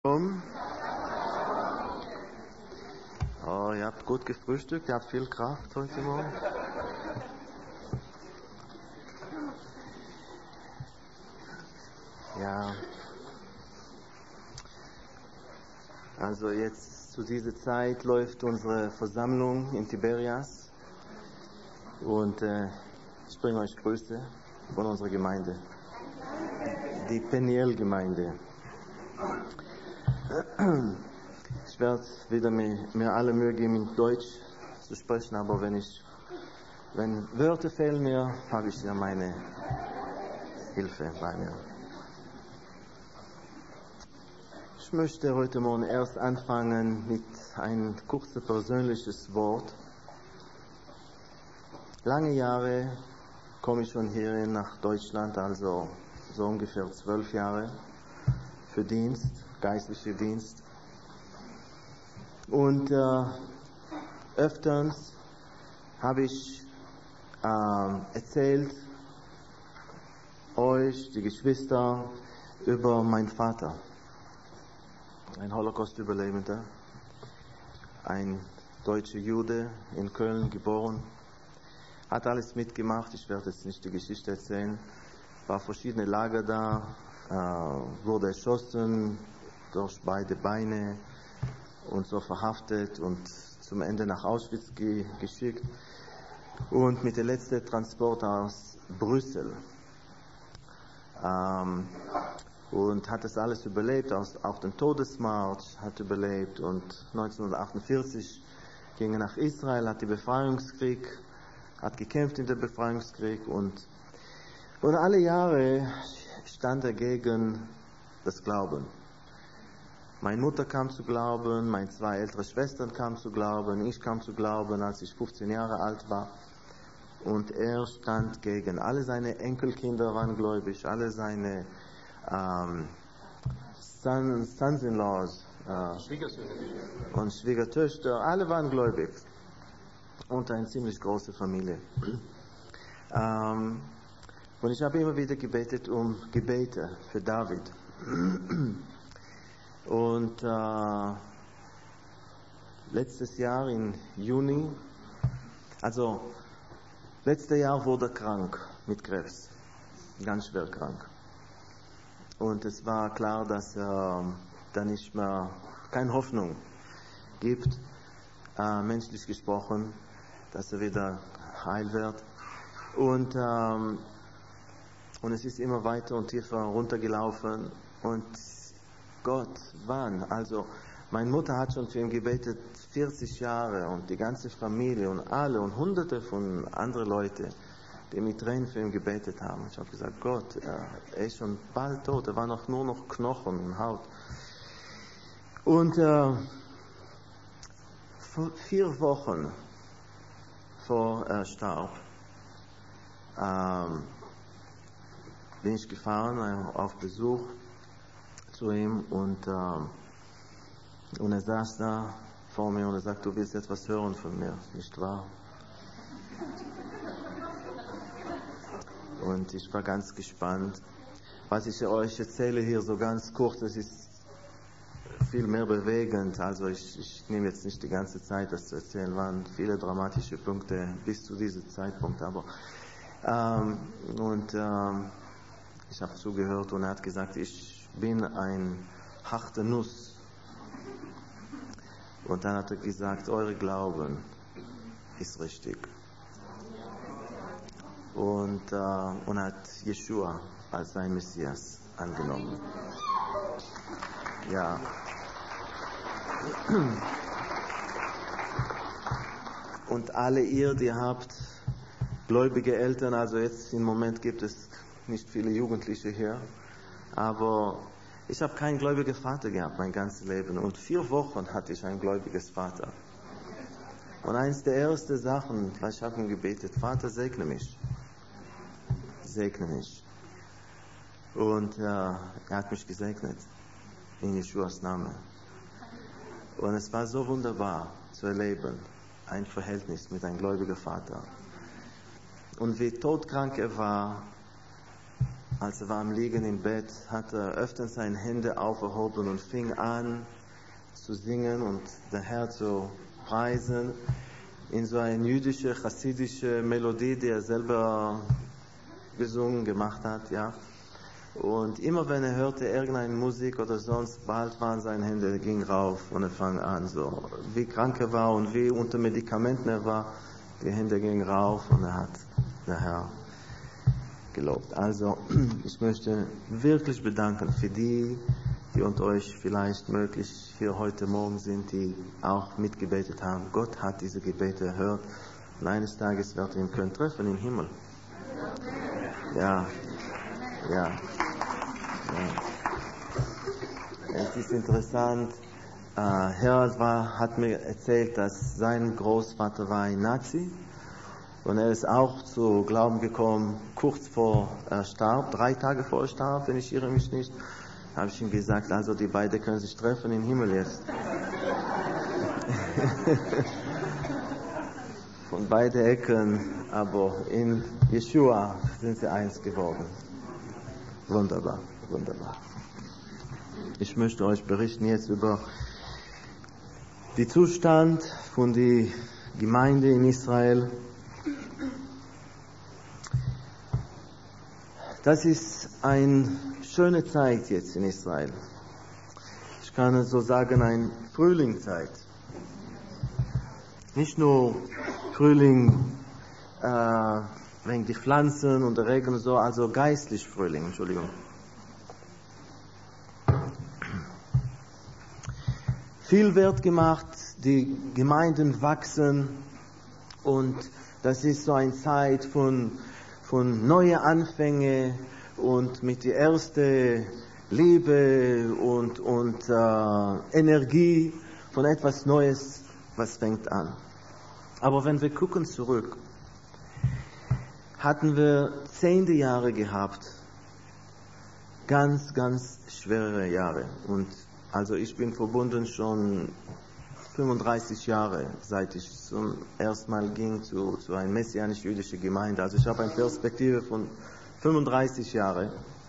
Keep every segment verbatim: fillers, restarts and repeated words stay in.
Um. Oh, ihr habt gut gefrühstückt, ihr habt viel Kraft heute Morgen. Ja. Also jetzt zu dieser Zeit läuft unsere Versammlung in Tiberias und äh, ich bringe euch Grüße von unserer Gemeinde, die Peniel-Gemeinde. Ich werde wieder mir, mir alle Mühe geben, in Deutsch zu sprechen, aber wenn ich, wenn Wörter fehlen mir, habe ich ja meine Hilfe bei mir. Ich möchte heute Morgen erst anfangen mit ein kurzes persönliches Wort. Lange Jahre komme ich schon hierhin nach Deutschland, also so ungefähr zwölf Jahre für Dienst, geistlicher Dienst. Und äh, öfters habe ich äh, erzählt euch, die Geschwister, über meinen Vater, ein Holocaust-Überlebender, ein deutscher Jude in Köln geboren, hat alles mitgemacht. Ich werde jetzt nicht die Geschichte erzählen, war verschiedene Lager da, äh, wurde erschossen durch beide Beine und so verhaftet und zum Ende nach Auschwitz ge- geschickt und mit dem letzten Transport aus Brüssel ähm, und hat das alles überlebt, auch den Todesmarsch hat überlebt und neunzehnhundertachtundvierzig ging er nach Israel, hat den Befreiungskrieg, hat gekämpft in dem Befreiungskrieg und, und alle Jahre stand er gegen das Glauben. Meine Mutter kam zu glauben, meine zwei ältere Schwestern kamen zu glauben, ich kam zu glauben, als ich fünfzehn Jahre alt war. Und er stand gegen. Alle seine Enkelkinder waren gläubig, alle seine ähm, Son, Sons-in-laws äh, und Schwiegertöchter, alle waren gläubig. Und eine ziemlich große Familie. ähm, und ich habe immer wieder gebetet um Gebete für David. Und äh, letztes Jahr im Juni, also letztes Jahr wurde er krank mit Krebs, ganz schwer krank. Und es war klar, dass er da nicht mehr, keine Hoffnung gibt, äh, menschlich gesprochen, dass er wieder heil wird. Und, ähm, und es ist immer weiter und tiefer runtergelaufen und Gott, wann? Also, meine Mutter hat schon für ihn gebetet, vierzig Jahre und die ganze Familie und alle und hunderte von anderen Leuten, die mit Tränen für ihn gebetet haben. Ich habe gesagt, Gott, er ist schon bald tot, er war noch nur noch Knochen und Haut. Und äh, vor vier Wochen vor er starb, ähm, bin ich gefahren auf Besuch zu ihm und, äh, und er saß da vor mir und er sagt, du willst etwas hören von mir, nicht wahr? Und ich war ganz gespannt. Was ich euch erzähle hier so ganz kurz, das ist viel mehr bewegend, also ich, ich nehme jetzt nicht die ganze Zeit, das zu erzählen, waren viele dramatische Punkte bis zu diesem Zeitpunkt, aber ähm, und ähm, ich habe zugehört und er hat gesagt, ich bin ein harte Nuss. Und dann hat er gesagt, eure Glauben ist richtig. Und, äh, und hat Jeshua als sein Messias angenommen. Ja. Und alle ihr, die habt gläubige Eltern, also jetzt im Moment gibt es nicht viele Jugendliche hier, aber ich habe keinen gläubigen Vater gehabt mein ganzes Leben und vier Wochen hatte ich ein gläubiges Vater. Und eins der ersten Sachen, was ich habe ihm gebetet, Vater, segne mich. Segne mich. Und äh, er hat mich gesegnet, in Jeschuas Namen. Und es war so wunderbar zu erleben, ein Verhältnis mit einem gläubigen Vater. Und wie todkrank er war, als er war am Liegen im Bett, hat er öfters seine Hände aufgehoben und fing an zu singen und den Herrn zu preisen in so eine jüdische, chassidische Melodie, die er selber gesungen, gemacht hat, ja. Und immer wenn er hörte irgendeine Musik oder sonst, bald waren seine Hände, ging rauf und er fang an, so wie krank er war und wie unter Medikamenten er war, die Hände gingen rauf und er hat der Herr gelobt. Also ich möchte wirklich bedanken für die, die unter euch vielleicht möglich hier heute Morgen sind, die auch mitgebetet haben. Gott hat diese Gebete erhört und eines Tages wird er ihn können treffen im Himmel. Ja, ja. Ja. Es ist interessant, äh, Herr war, hat mir erzählt, dass sein Großvater war ein Nazi und er ist auch zu Glauben gekommen, kurz vor er starb, drei Tage vor er starb, wenn ich irre mich nicht, habe ich ihm gesagt, also die beiden können sich treffen im Himmel jetzt. Von beiden Ecken, aber in Yeshua sind sie eins geworden. Wunderbar, wunderbar. Ich möchte euch berichten jetzt über den Zustand von der Gemeinde in Israel. Das ist eine schöne Zeit jetzt in Israel. Ich kann so sagen, eine Frühlingszeit. Nicht nur Frühling äh, wegen die Pflanzen und der Regen und so, also geistlich Frühling, Entschuldigung. Viel wird gemacht, die Gemeinden wachsen und das ist so eine Zeit von, von neuen Anfängen und mit der ersten Liebe und, und äh, Energie von etwas Neues, was fängt an. Aber wenn wir gucken zurück, hatten wir zehnte Jahre gehabt, ganz, ganz schwere Jahre. Und also ich bin verbunden schon fünfunddreißig Jahre, seit ich zum ersten Mal ging zu, zu einer messianisch-jüdischen Gemeinde. Also ich habe eine Perspektive von fünfunddreißig Jahren.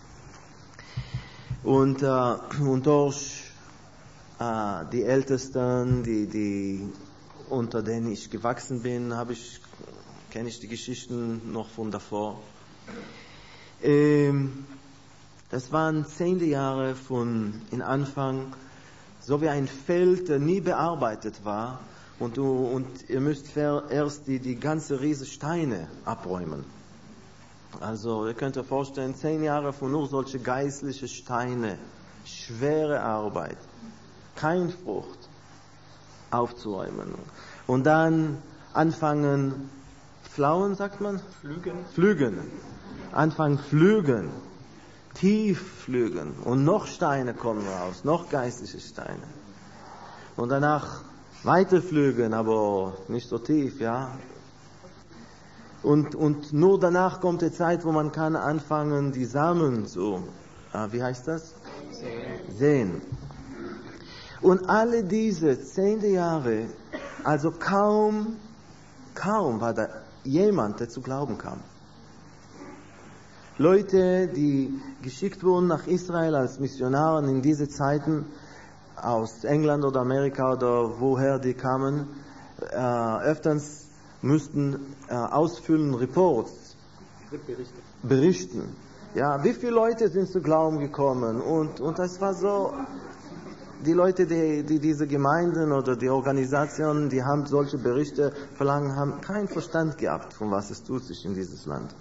Und, äh, und durch äh, die Ältesten, die, die, unter denen ich gewachsen bin, habe ich, kenne ich die Geschichten noch von davor. Ähm, Das waren zehnte Jahre von, in Anfang, so wie ein Feld, das nie bearbeitet war. Und, du, und ihr müsst erst die, die ganze riesen Steine abräumen. Also ihr könnt euch vorstellen, zehn Jahre von nur solche geistliche Steine, schwere Arbeit, kein Frucht aufzuräumen. Und dann anfangen, Pflauen, sagt man? Pflügen. Pflügen. Anfangen pflügen. Tief pflügen und noch Steine kommen raus, noch geistliche Steine. Und danach weiter pflügen, aber nicht so tief, ja. Und, und nur danach kommt die Zeit, wo man kann anfangen, die Samen zu, äh, wie heißt das? Sehen. Sehen. Und alle diese zehnte Jahre, also kaum, kaum war da jemand, der zu glauben kam. Leute, die geschickt wurden nach Israel als Missionare in diese Zeiten, aus England oder Amerika oder woher die kamen, äh, öfters müssten äh, ausfüllen Reports, berichten. berichten. Ja, wie viele Leute sind zu Glauben gekommen? Und, und das war so, die Leute, die, die diese Gemeinden oder die Organisationen, die haben solche Berichte verlangen, haben keinen Verstand gehabt, von was es tut sich in dieses Land.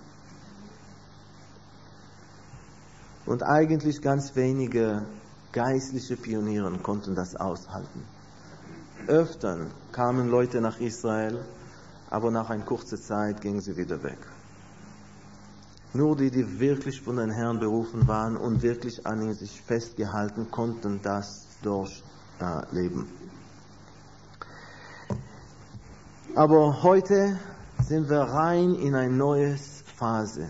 Und eigentlich ganz wenige geistliche Pioniere konnten das aushalten. Öfter kamen Leute nach Israel, aber nach einer kurzen Zeit gingen sie wieder weg. Nur die, die wirklich von den Herrn berufen waren und wirklich an ihn sich festgehalten, konnten das durchleben. Aber heute sind wir rein in eine neue Phase.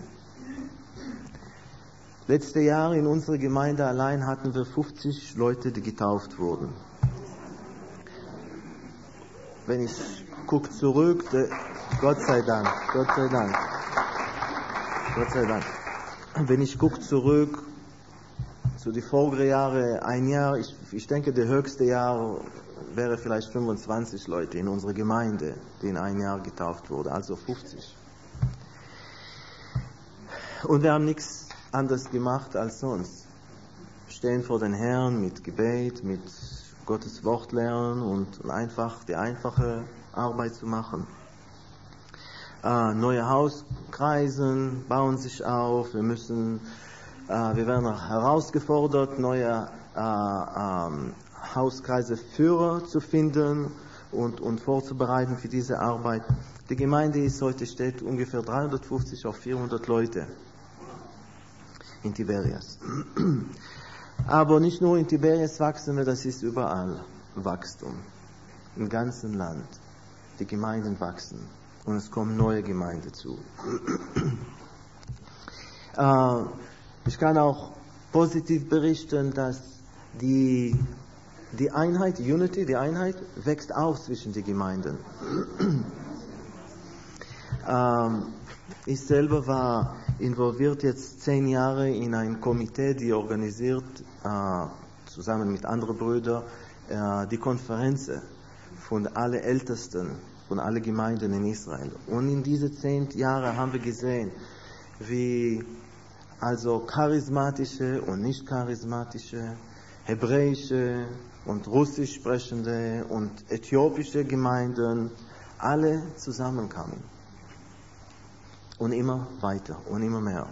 Letztes Jahr in unserer Gemeinde allein hatten wir fünfzig Leute, die getauft wurden. Wenn ich gucke zurück, Gott sei Dank, Gott sei Dank, Gott sei Dank. wenn ich gucke zurück zu den vorigen Jahren, ein Jahr, ich, ich denke, der höchste Jahr wäre vielleicht fünfundzwanzig Leute in unserer Gemeinde, die in ein Jahr getauft wurden, also fünfzig. Und wir haben nichts anderes gemacht als sonst. Stehen vor den Herrn mit Gebet, mit Gottes Wort lernen und einfach die einfache Arbeit zu machen. Äh, neue Hauskreisen bauen sich auf, wir müssen, äh, wir werden auch herausgefordert, neue äh, ähm, Hauskreise Führer zu finden und, und vorzubereiten für diese Arbeit. Die Gemeinde ist heute, steht ungefähr dreihundertfünfzig auf vierhundert Leute in Tiberias. Aber nicht nur in Tiberias wachsen wir, das ist überall Wachstum. Im ganzen Land. Die Gemeinden wachsen und es kommen neue Gemeinden zu. äh, ich kann auch positiv berichten, dass die, die Einheit, die Unity, die Einheit wächst auch zwischen den Gemeinden. ähm, ich selber war involviert jetzt zehn Jahre in ein Komitee, die organisiert, äh, zusammen mit anderen Brüdern, äh, die Konferenz von allen Ältesten, von allen Gemeinden in Israel. Und in diesen zehn Jahren haben wir gesehen, wie also charismatische und nicht charismatische, hebräische und russisch sprechende und äthiopische Gemeinden alle zusammenkamen. Und immer weiter und immer mehr.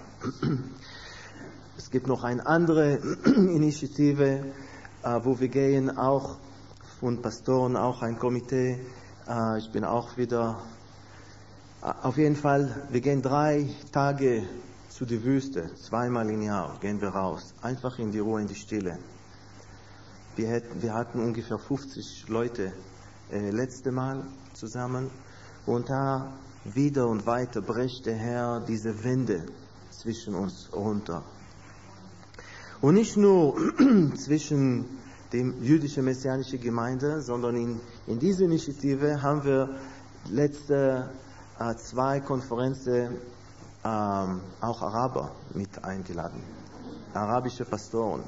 Es gibt noch eine andere Initiative, äh, wo wir gehen, auch von Pastoren, auch ein Komitee. Äh, ich bin auch wieder, äh, auf jeden Fall, wir gehen drei Tage zu der Wüste, zweimal im Jahr gehen wir raus, einfach in die Ruhe, in die Stille. Wir, hätten, wir hatten ungefähr fünfzig Leute äh, letzte Mal zusammen und da wieder und weiter bricht der Herr diese Wände zwischen uns runter. Und nicht nur zwischen der jüdischen messianischen Gemeinde, sondern in, in dieser Initiative haben wir letzte äh, zwei Konferenzen ähm, auch Araber mit eingeladen. Arabische Pastoren.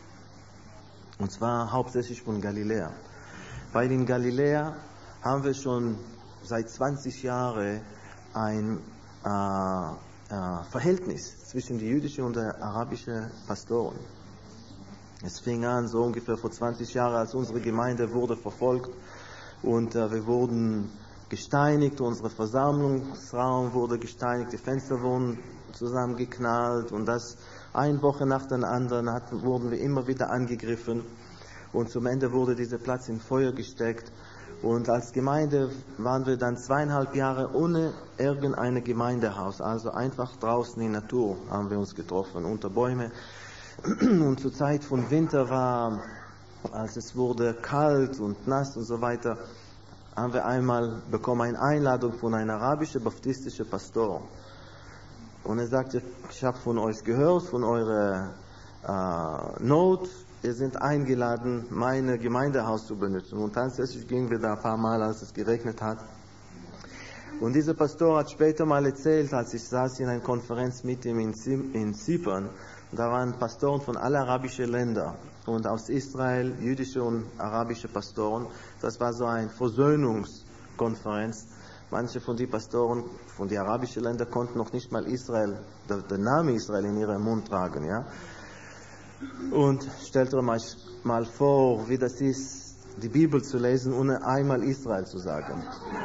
Und zwar hauptsächlich von Galiläa. Weil in Galiläa haben wir schon seit zwanzig Jahren ein äh, äh, Verhältnis zwischen den jüdischen und den arabischen Pastoren. Es fing an so ungefähr vor zwanzig Jahren, als unsere Gemeinde wurde verfolgt und äh, wir wurden gesteinigt, unser Versammlungsraum wurde gesteinigt, die Fenster wurden zusammengeknallt und das eine Woche nach der anderen hat, wurden wir immer wieder angegriffen und zum Ende wurde dieser Platz in Feuer gesteckt. Und als Gemeinde waren wir dann zweieinhalb Jahre ohne irgendein Gemeindehaus, also einfach draußen in der Natur haben wir uns getroffen, unter Bäume. Und zur Zeit von Winter war, als es wurde kalt und nass und so weiter, haben wir einmal bekommen eine Einladung von einem arabischen baptistischen Pastor. Und er sagte, ich habe von euch gehört, von eurer äh, Not. Wir sind eingeladen, mein Gemeindehaus zu benutzen. Und tatsächlich gingen wir da ein paar Mal, als es geregnet hat. Und dieser Pastor hat später mal erzählt, als ich saß in einer Konferenz mit ihm in Zypern, da waren Pastoren von allen arabischen Ländern und aus Israel, jüdische und arabische Pastoren. Das war so eine Versöhnungskonferenz. Manche von den Pastoren von den arabischen Ländern konnten noch nicht mal Israel, den Namen Israel in ihrem Mund tragen, ja. Und stellt euch mal, mal vor, wie das ist, die Bibel zu lesen, ohne einmal Israel zu sagen.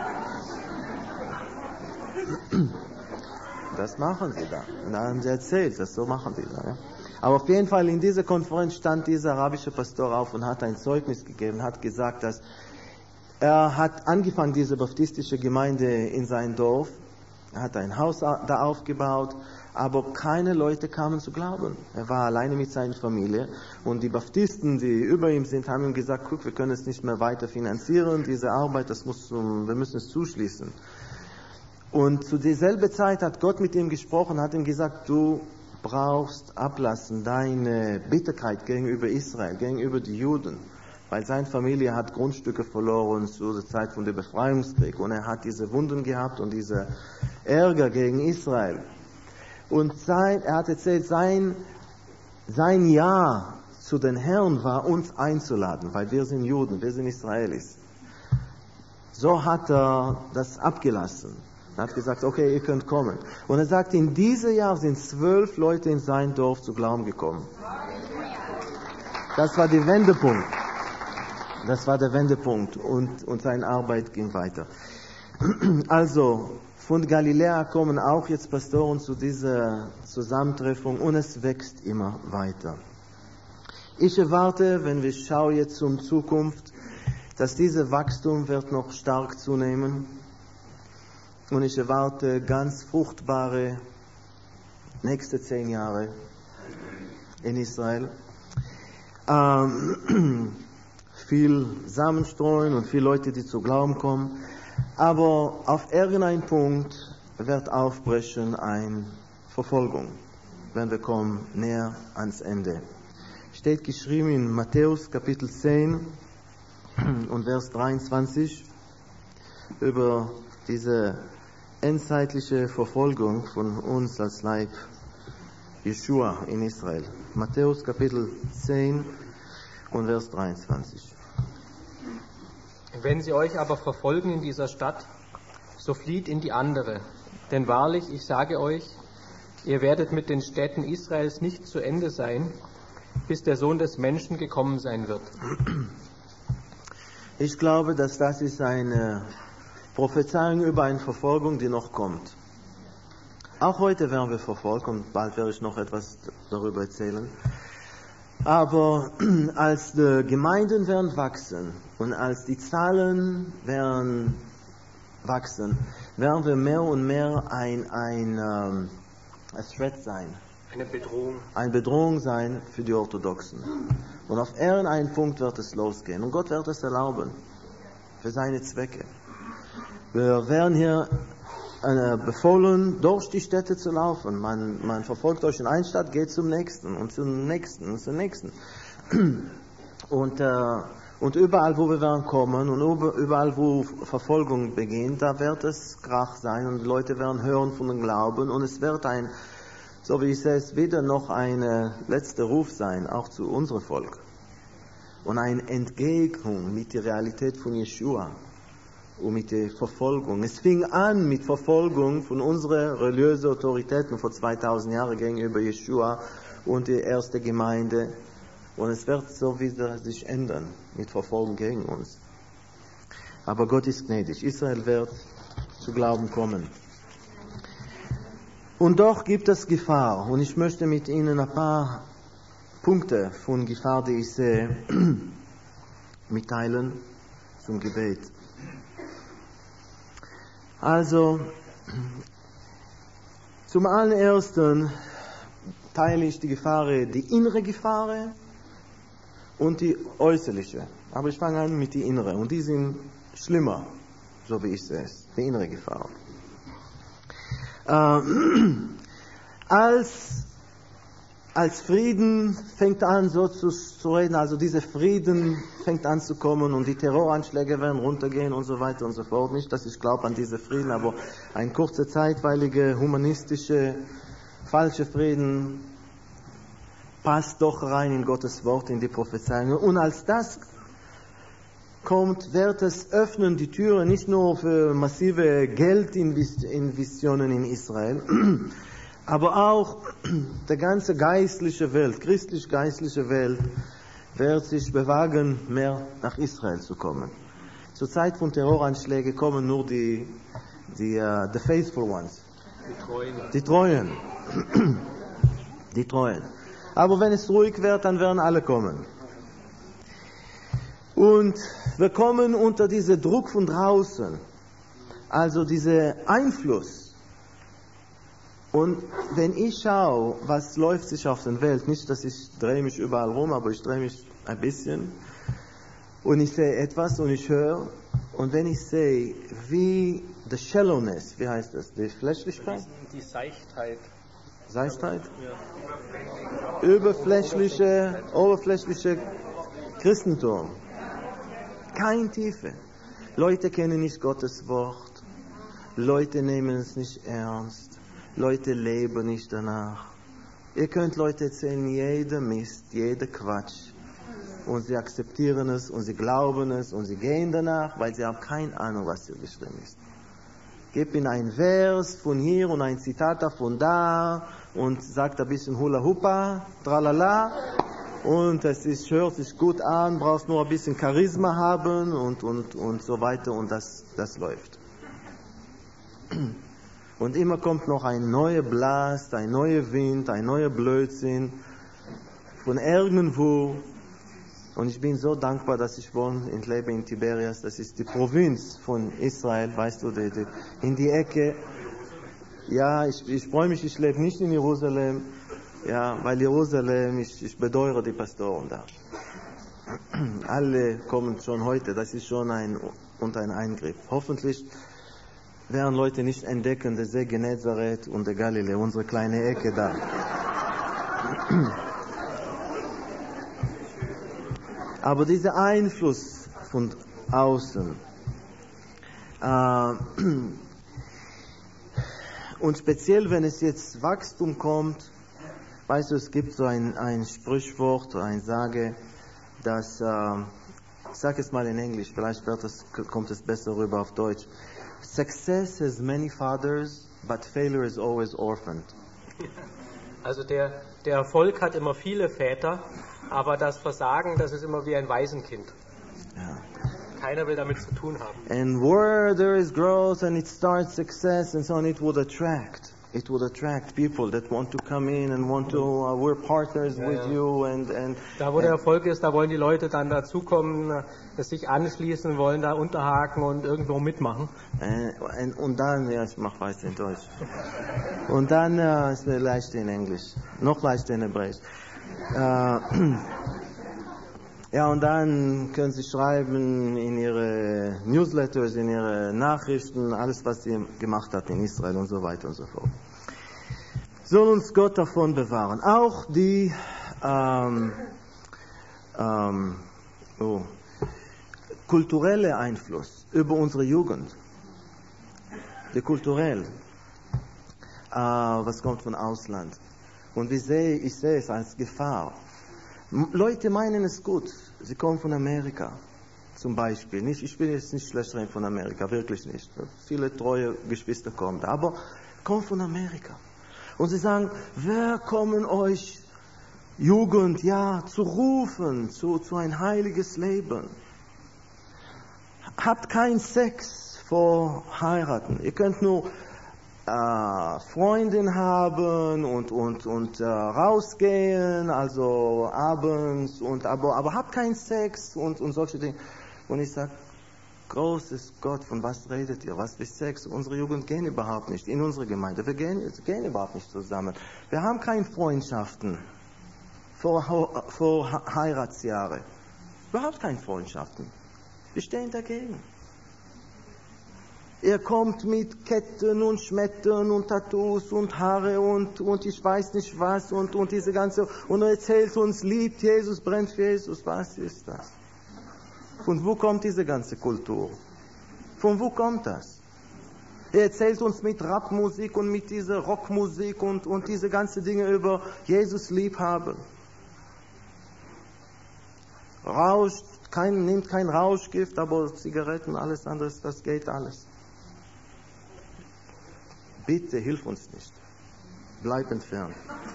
Das machen sie da. Und da haben sie erzählt, das so machen sie da. Ja. Aber auf jeden Fall in dieser Konferenz stand dieser arabische Pastor auf und hat ein Zeugnis gegeben, hat gesagt, dass er hat angefangen, diese baptistische Gemeinde in sein Dorf, er hat ein Haus da aufgebaut, aber keine Leute kamen zu glauben. Er war alleine mit seiner Familie und die Baptisten, die über ihm sind, haben ihm gesagt, guck, wir können es nicht mehr weiter finanzieren, diese Arbeit, das muss, wir müssen es zuschließen. Und zu derselben Zeit hat Gott mit ihm gesprochen, hat ihm gesagt, du brauchst ablassen deine Bitterkeit gegenüber Israel, gegenüber den Juden, weil seine Familie hat Grundstücke verloren zu der Zeit von dem Befreiungskrieg und er hat diese Wunden gehabt und diese Ärger gegen Israel. Und sein, er hat erzählt, sein, sein Ja zu den Herrn war, uns einzuladen, weil wir sind Juden, wir sind Israelis. So hat er das abgelassen. Er hat gesagt, okay, ihr könnt kommen. Und er sagt, in diesem Jahr sind zwölf Leute in sein Dorf zu Glauben gekommen. Das war der Wendepunkt. Das war der Wendepunkt und, und seine Arbeit ging weiter. Also, von Galiläa kommen auch jetzt Pastoren zu dieser Zusammentreffung und es wächst immer weiter. Ich erwarte, wenn wir schauen jetzt zur Zukunft, dass dieses Wachstum wird noch stark zunehmen und ich erwarte ganz fruchtbare nächste zehn Jahre in Israel. Ähm, viel Samenstreuen und viele Leute, die zu Glauben kommen. Aber auf irgendeinen Punkt wird aufbrechen eine Verfolgung, wenn wir kommen näher ans Ende. Steht geschrieben in Matthäus Kapitel zehn und Vers dreiundzwanzig über diese endzeitliche Verfolgung von uns als Leib Jeschua in Israel. Matthäus Kapitel zehn und Vers dreiundzwanzig. Wenn sie euch aber verfolgen in dieser Stadt, so flieht in die andere. Denn wahrlich, ich sage euch, ihr werdet mit den Städten Israels nicht zu Ende sein, bis der Sohn des Menschen gekommen sein wird. Ich glaube, dass das ist eine Prophezeiung über eine Verfolgung, die noch kommt. Auch heute werden wir verfolgt und bald werde ich noch etwas darüber erzählen. Aber als die Gemeinden werden wachsen und als die Zahlen werden wachsen, werden wir mehr und mehr ein, ein, um, ein Threat sein. Eine Bedrohung. Eine Bedrohung sein für die Orthodoxen. Und auf irgendeinen Punkt wird es losgehen. Und Gott wird es erlauben. Für seine Zwecke. Wir werden hier äh, befohlen, durch die Städte zu laufen. Man, man verfolgt euch in eine Stadt, geht zum nächsten und zum nächsten und zum nächsten. Und, äh, und überall, wo wir werden kommen und überall, wo Verfolgung beginnt, da wird es Krach sein und die Leute werden hören von dem Glauben und es wird ein, so wie ich sehe es, wieder noch ein äh, letzter Ruf sein, auch zu unserem Volk. Und eine Entgegnung mit der Realität von Jeschua. Und mit der Verfolgung. Es fing an mit Verfolgung von unseren religiösen Autoritäten vor zweitausend Jahren gegenüber Jeschua und der ersten Gemeinde. Und es wird so wieder sich ändern mit Verfolgung gegen uns. Aber Gott ist gnädig. Israel wird zu Glauben kommen. Und doch gibt es Gefahr. Und ich möchte mit Ihnen ein paar Punkte von Gefahr, die ich sehe, mitteilen zum Gebet. Also, zum allerersten teile ich die Gefahr, die innere Gefahr und die äußerliche. Aber ich fange an mit die innere und die sind schlimmer, so wie ich sehe es, die innere Gefahr. Ähm, als Als Frieden fängt an so zu, zu reden, also dieser Frieden fängt an zu kommen und die Terroranschläge werden runtergehen und so weiter und so fort. Nicht, dass ich glaube an diesen Frieden, aber ein kurzer, zeitweiliger, humanistischer, falscher Frieden passt doch rein in Gottes Wort, in die Prophezeiung. Und als das kommt, wird es öffnen die Türen nicht nur für massive Geldinvestitionen in Israel, aber auch die ganze geistliche Welt, christlich-geistliche Welt, wird sich bewagen, mehr nach Israel zu kommen. Zur Zeit von Terroranschlägen kommen nur die, die uh, the faithful ones. Die Treuen. Die Treuen. Die Treuen. Aber wenn es ruhig wird, dann werden alle kommen. Und wir kommen unter diesen Druck von draußen. Also dieser Einfluss. Und wenn ich schaue, was läuft sich auf der Welt, nicht, dass ich drehe mich überall rum, aber ich drehe mich ein bisschen und ich sehe etwas und ich höre und wenn ich sehe, wie the shallowness, wie heißt das, die Fleischlichkeit? Die Seichtheit. Seichtheit? Ja. Überflächliche, oberflächliche Christentum. Kein Tiefe. Leute kennen nicht Gottes Wort. Leute nehmen es nicht ernst. Leute leben nicht danach. Ihr könnt Leute erzählen, jeder Mist, jeder Quatsch. Und sie akzeptieren es und sie glauben es und sie gehen danach, weil sie haben keine Ahnung, was hier geschrieben ist. Gib ihnen ein Vers von hier und ein Zitat von da und sagt ein bisschen Hula Hoopa, tralala. Und es ist, hört sich gut an, brauchst nur ein bisschen Charisma haben und, und, und so weiter und das, das läuft. Und immer kommt noch ein neuer Blast, ein neuer Wind, ein neuer Blödsinn von irgendwo. Und ich bin so dankbar, dass ich wohne und lebe in Tiberias. Das ist die Provinz von Israel, weißt du, die, die, in die Ecke. Ja, ich, ich freue mich, ich lebe nicht in Jerusalem. Ja, weil Jerusalem, ich, ich bedeuere die Pastoren da. Alle kommen schon heute, das ist schon ein, unter ein Eingriff. Hoffentlich werden Leute nicht entdecken, der See Genezareth und der Galiläa, unsere kleine Ecke da. Aber dieser Einfluss von außen, äh, und speziell wenn es jetzt Wachstum kommt, weißt du, es gibt so ein, ein Sprichwort, ein Sage, dass, äh, ich sage es mal in Englisch, vielleicht wird es, kommt es besser rüber auf Deutsch. Success has many fathers, but failure is always orphaned. Also der, der Erfolg hat immer viele Väter, aber das Versagen, das ist immer wie ein Waisenkind. Ja. Keiner will damit zu tun haben. And where there is growth and it starts success and so on, it would attract. It would attract people that want to come in and want to, uh, we're partners ja, with ja. you and, and da wo der Erfolg ist, da wollen die Leute dann dazukommen, sich anschließen, wollen da unterhaken und irgendwo mitmachen. And, and, und dann, ja, ich mach weiter in Deutsch. Und dann uh, ist mir leicht in Englisch, noch leichter in Hebräisch. Uh, ja, und dann können Sie schreiben in Ihre Newsletters, in Ihre Nachrichten, alles, was Sie gemacht hat in Israel und so weiter und so fort. Soll uns Gott davon bewahren. Auch die ähm, ähm, oh, kulturelle Einfluss über unsere Jugend. Der kulturell, äh, was kommt von Ausland. Und wie sehe, ich sehe es als Gefahr. Leute meinen es gut. Sie kommen von Amerika, zum Beispiel. Nicht, ich will jetzt nicht schlecht reden von Amerika, wirklich nicht. Viele treue Geschwister kommen da, aber kommen von Amerika. Und sie sagen, wer kommen euch Jugend, ja, zu rufen, zu, zu ein heiliges Leben? Habt keinen Sex vor Heiraten. Ihr könnt nur Äh, Freundin haben und, und, und äh, rausgehen, also abends, und, aber, aber habt keinen Sex und, und solche Dinge. Und ich sage, groß ist Gott, von was redet ihr, was ist Sex? Unsere Jugend gehen überhaupt nicht in unsere Gemeinde, wir gehen, wir gehen überhaupt nicht zusammen. Wir haben keine Freundschaften vor, vor Heiratsjahre, überhaupt keine Freundschaften. Wir stehen dagegen. Er kommt mit Ketten und Schmettern und Tattoos und Haare und, und ich weiß nicht was und, und diese ganze, und er erzählt uns, liebt Jesus, brennt für Jesus. Was ist das? Von wo kommt diese ganze Kultur? Von wo kommt das? Er erzählt uns mit Rapmusik und mit dieser Rockmusik und, und diese ganzen Dinge über Jesus liebhaben. Rauscht, kein, nimmt kein Rauschgift, aber Zigaretten, alles andere, das geht alles. Bitte, hilf uns nicht. Bleib entfernt.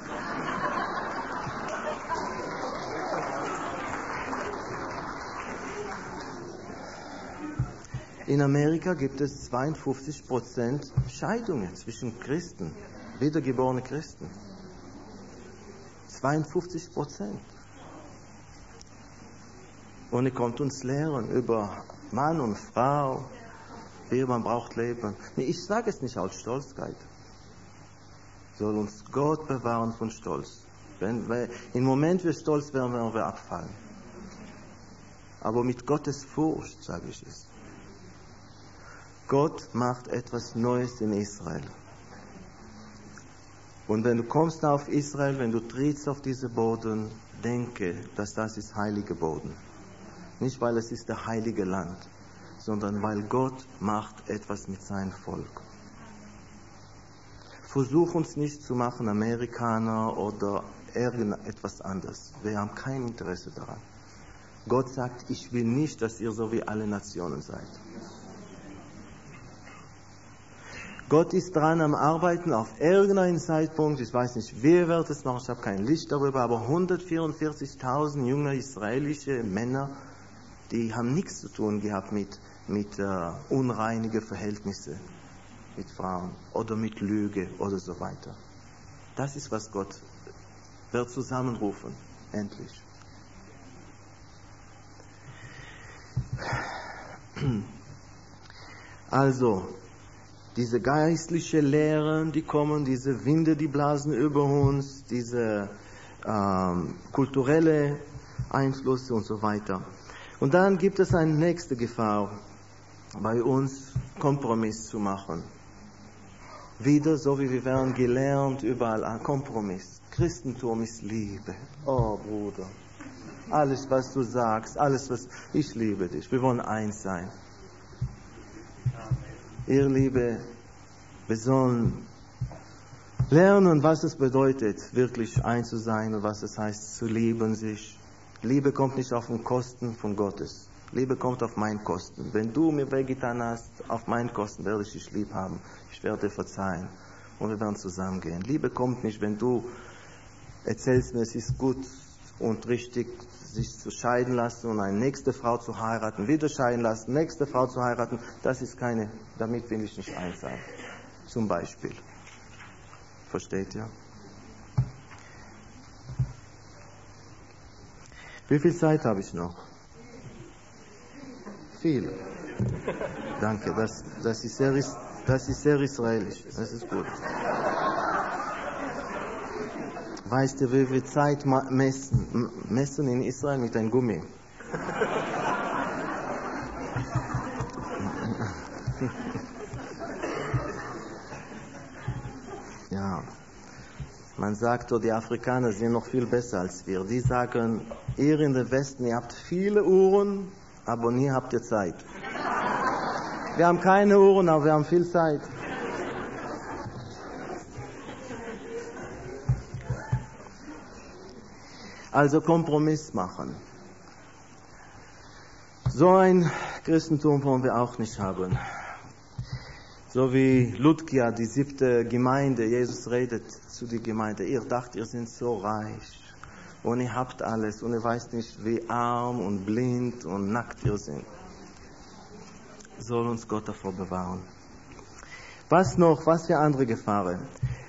In Amerika gibt es zweiundfünfzig Prozent Scheidungen zwischen Christen, wiedergeborene Christen. zweiundfünfzig Prozent. Und er kommt uns lehren über Mann und Frau, wie man braucht Leben. Ich sage es nicht aus Stolzkeit. Soll uns Gott bewahren von Stolz. Wenn wir, im Moment wir stolz werden, werden wir abfallen. Aber mit Gottes Furcht sage ich es. Gott macht etwas Neues in Israel. Und wenn du kommst auf Israel, wenn du trittst auf diesen Boden, denke, dass das ist heiliger Boden. Nicht, weil es ist der heilige Land, sondern weil Gott macht etwas mit seinem Volk. versuch uns nicht zu machen, Amerikaner oder irgendetwas anderes. Wir haben kein Interesse daran. Gott sagt, ich will nicht, dass ihr so wie alle Nationen seid. Gott ist dran am Arbeiten auf irgendeinen Zeitpunkt, ich weiß nicht, wer wird es machen, ich habe kein Licht darüber, aber hundertvierundvierzigtausend junge israelische Männer, die haben nichts zu tun gehabt mit, mit uh, unreinigen Verhältnissen mit Frauen oder mit Lüge oder so weiter. Das ist, was Gott wird zusammenrufen, endlich. Also, diese geistliche Lehren, die kommen, diese Winde, die blasen über uns, diese ähm, kulturelle Einflüsse und so weiter. Und dann gibt es eine nächste Gefahr, bei uns Kompromiss zu machen. Wieder, so wie wir werden gelernt, überall ein Kompromiss. Christentum ist Liebe. Oh, Bruder. Alles, was du sagst, alles, was... Ich liebe dich. Wir wollen eins sein. Ihr Liebe, wir sollen lernen, was es bedeutet, wirklich eins zu sein und was es heißt, zu lieben sich. Liebe kommt nicht auf den Kosten von Gottes. Liebe kommt auf meinen Kosten. Wenn du mir wehgetan hast, auf meinen Kosten werde ich dich lieb haben. Ich werde dir verzeihen. Und wir werden zusammengehen. Liebe kommt nicht, wenn du erzählst mir, es ist gut und richtig, sich zu scheiden lassen und eine nächste Frau zu heiraten, wieder scheiden lassen, nächste Frau zu heiraten. Das ist keine, damit will ich nicht eins sein. Zum Beispiel. Versteht ihr? Wie viel Zeit habe ich noch? Viel. Danke, das, das, ist sehr, das ist sehr israelisch. Das ist gut. Weißt du, wie wir Zeit messen? Messen in Israel mit einem Gummi. Ja. Man sagt, oh, die Afrikaner sind noch viel besser als wir. Die sagen, ihr in den Westen, ihr habt viele Uhren, aber nie habt ihr Zeit. Wir haben keine Uhren, aber wir haben viel Zeit. Also Kompromiss machen. So ein Christentum wollen wir auch nicht haben. So wie Ludkia, die siebte Gemeinde, Jesus redet zu der Gemeinde. Ihr dacht, ihr seid so reich und ihr habt alles und ihr weißt nicht, wie arm und blind und nackt ihr seid. Soll uns Gott davor bewahren. Was noch, was für andere Gefahren?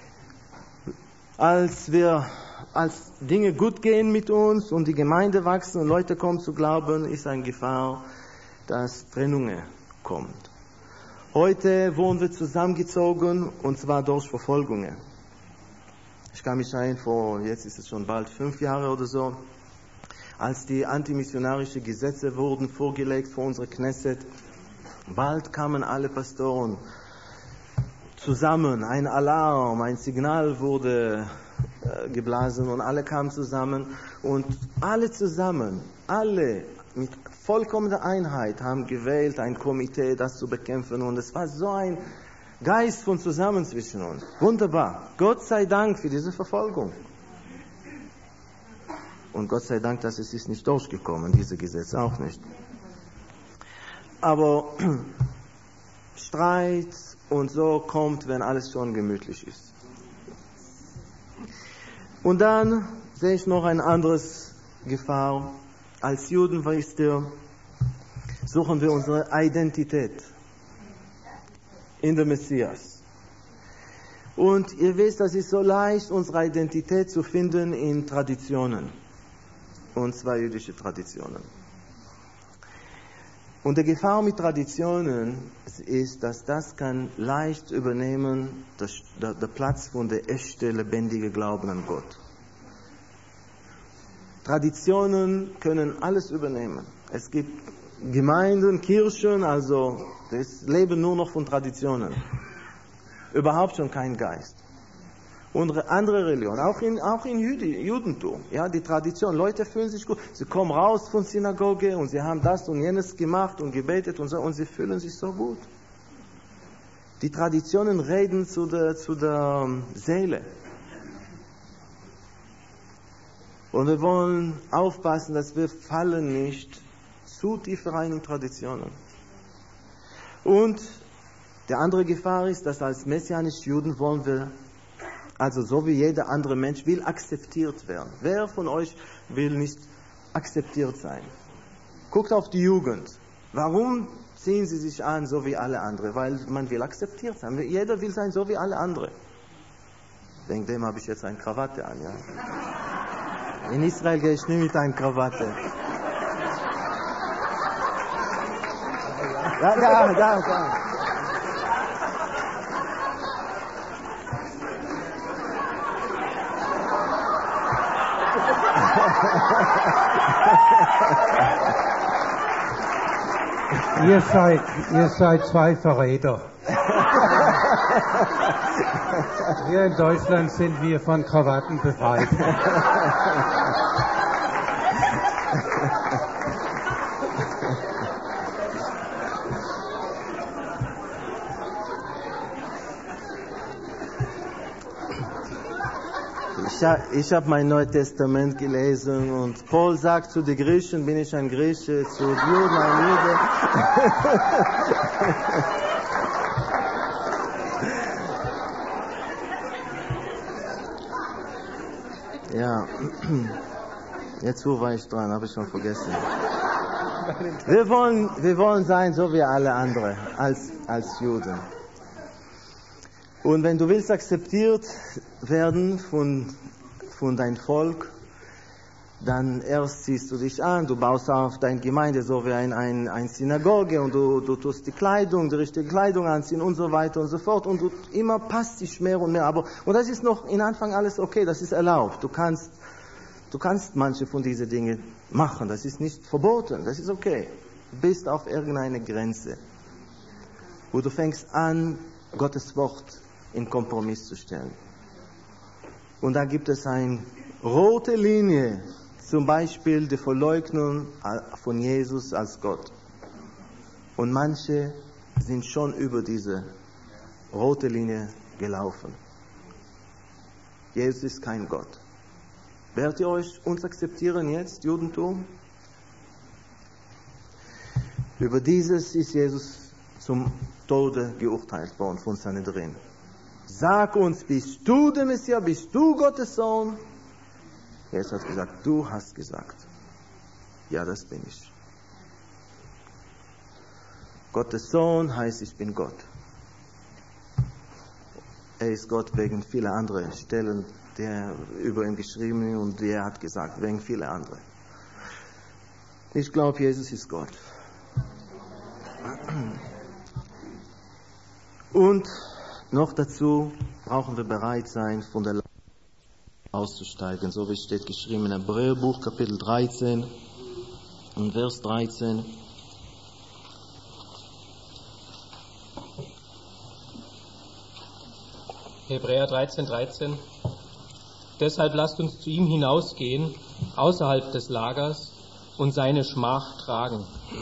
Als wir, als Dinge gut gehen mit uns und die Gemeinde wachsen und Leute kommen zu glauben, ist eine Gefahr, dass Trennungen kommt. Heute wurden wir zusammengezogen und zwar durch Verfolgungen. Ich kann mich erinnern, vor, jetzt ist es schon bald fünf Jahre oder so, als die antimissionarischen Gesetze wurden vorgelegt vor unserer Knesset. Bald kamen alle Pastoren zusammen, ein Alarm, ein Signal wurde äh, geblasen und alle kamen zusammen und alle zusammen, alle mit vollkommener Einheit haben gewählt, ein Komitee, das zu bekämpfen und es war so ein Geist von Zusammen zwischen uns. Wunderbar. Gott sei Dank für diese Verfolgung. Und Gott sei Dank, dass es ist nicht durchgekommen, diese Gesetze auch nicht. Aber Streit und so kommt, wenn alles schon gemütlich ist. Und dann sehe ich noch ein anderes Gefahr. Als Juden, weißt ihr, suchen wir unsere Identität in der Messias. Und ihr wisst, das ist so leicht, unsere Identität zu finden in Traditionen. Und zwar jüdische Traditionen. Und die Gefahr mit Traditionen ist, dass das kann leicht übernehmen, der, der, der Platz von der echten, lebendigen Glauben an Gott. Traditionen können alles übernehmen. Es gibt Gemeinden, Kirchen, also das leben nur noch von Traditionen. Überhaupt schon kein Geist. Und andere Religionen, auch in, auch in Jüdi, Judentum, ja, die Tradition, Leute fühlen sich gut, sie kommen raus von Synagoge und sie haben das und jenes gemacht und gebetet und so und sie fühlen sich so gut. Die Traditionen reden zu der, zu der Seele. Und wir wollen aufpassen, dass wir fallen nicht zu tief rein in Traditionen. Und die andere Gefahr ist, dass als messianische Juden wollen wir, also so wie jeder andere Mensch, will akzeptiert werden. Wer von euch will nicht akzeptiert sein? Guckt auf die Jugend. Warum ziehen sie sich an, so wie alle anderen? Weil man will akzeptiert sein. Jeder will sein, so wie alle anderen. Wegen dem habe ich jetzt eine Krawatte an. Ja? In Israel gehe ich nie mit einer Krawatte. Ja, da, da, da. Ihr seid, ihr seid zwei Verräter. Hier in Deutschland sind wir von Krawatten befreit. Ich, ich habe mein Neues Testament gelesen und Paul sagt, zu den Griechen bin ich ein Grieche, zu den Juden ein Jude. Ja, jetzt wo war ich dran, habe ich schon vergessen. Wir wollen, wir wollen sein, so wie alle anderen, als, als Juden. Und wenn du willst akzeptiert werden von, von deinem Volk, dann erst ziehst du dich an, du baust auf deine Gemeinde so wie ein, ein, ein Synagoge und du, du tust die Kleidung, die richtige Kleidung anziehen und so weiter und so fort und du immer passt dich mehr und mehr. Aber, und das ist noch in Anfang alles okay, das ist erlaubt. Du kannst, du kannst manche von diesen Dingen machen, das ist nicht verboten, das ist okay. Du bist auf irgendeine Grenze, wo du fängst an, Gottes Wort in Kompromiss zu stellen. Und da gibt es eine rote Linie, zum Beispiel die Verleugnung von Jesus als Gott. Und manche sind schon über diese rote Linie gelaufen. Jesus ist kein Gott. Werdet ihr euch uns akzeptieren jetzt, Judentum? Über dieses ist Jesus zum Tode geurteilt worden von Sanhedrin. Sag uns, bist du der Messias, bist du Gottes Sohn? Jesus hat gesagt, du hast gesagt. Ja, das bin ich. Gottes Sohn heißt, ich bin Gott. Er ist Gott wegen vieler anderer Stellen, der über ihn geschrieben ist und der hat gesagt, wegen vieler anderer. Ich glaube, Jesus ist Gott. Und noch dazu brauchen wir bereit sein, von der Last auszusteigen, so wie es steht geschrieben im Hebräerbuch, Kapitel dreizehn und Vers dreizehn. Hebräer dreizehn, dreizehn. Deshalb lasst uns zu ihm hinausgehen, außerhalb des Lagers, und seine Schmach tragen.